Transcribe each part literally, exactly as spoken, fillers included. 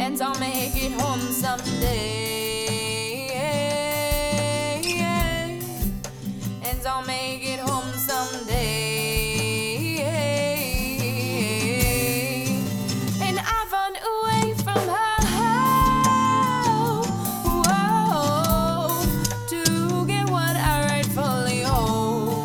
and I'll make it home someday. And I'll make it home someday. And I've run away from her, whoa, to get what I rightfully own.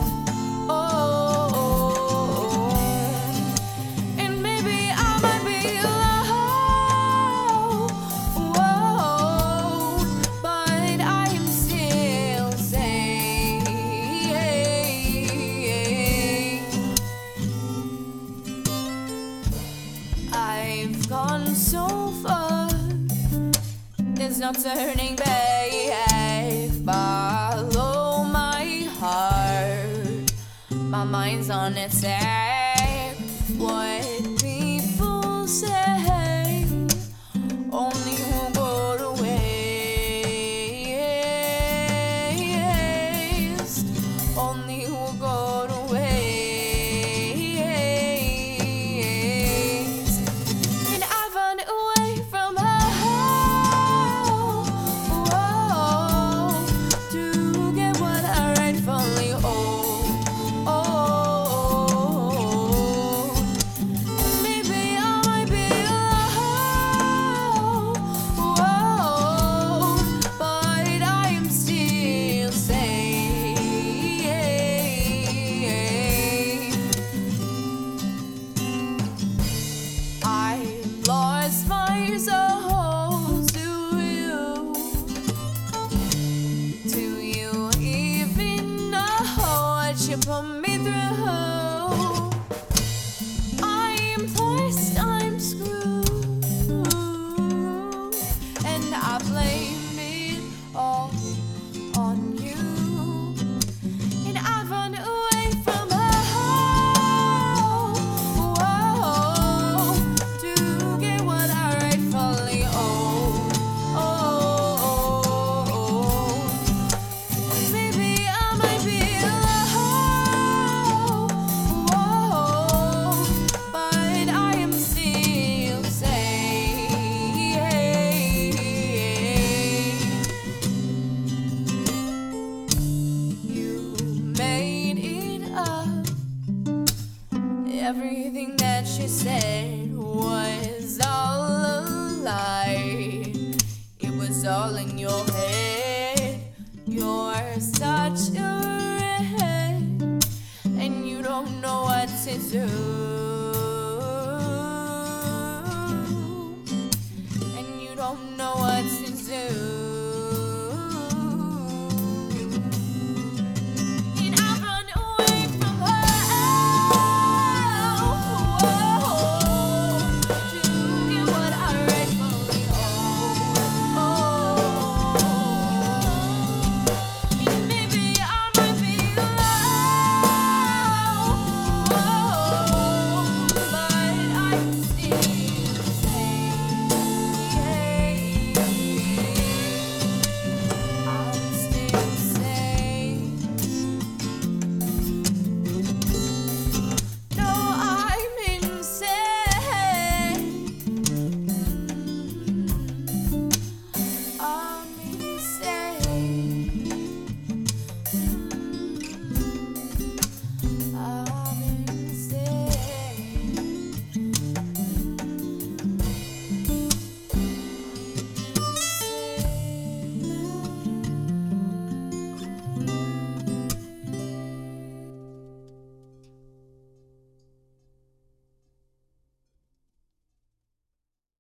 Oh, and maybe I might be alone, whoa, but I am still safe. I've gone so far, there's no turning back. Follow my heart, my mind's on its act. What people say only will go to waste, only will go to waste. And I've run away from her, whoa, to get what I rightfully own. Oh, maybe I might be alone, whoa, but I am still safe. I lost my soul to you. Do you even know what you put me through? I'm forced, I'm screwed, and I blame it all on you. And I've run away from her, whoa, to get what I rightfully own. Oh, maybe I might be alone, whoa, but I am still safe. You made it up. Everything that you said was all a lie. It was all in your head. You're such a redhead, and you don't know what to do. And you don't know